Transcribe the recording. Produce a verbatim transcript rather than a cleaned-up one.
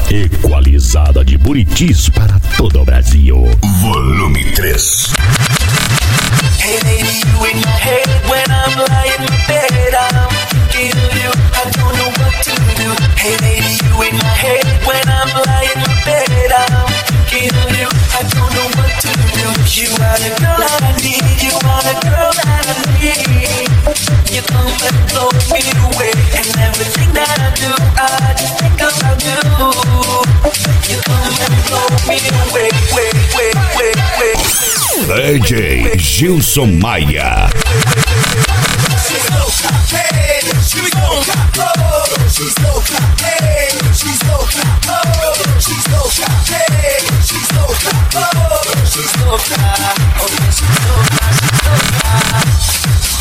Equalizada de Buritis para todo o Brasil. Volume três. Hey lady, you in my head when I'm lying in my bed. I'm thinking of you, I don't know what to do. Hey lady, you in my head when I'm lying in my bed. I'm thinking of you, I don't know what to do. You are the girl that I need, you are the girl that I need. You come and blow me away, and everything that I do, I just think about you. You come and blow me away, way, way, way, way. D J Gilson Maia. She's so cocky, she's so cocky, she's so cocky, she's so cocky, she's so cocky, she's so cocky, she's so cocky, oh she's so cocky, she's so cocky.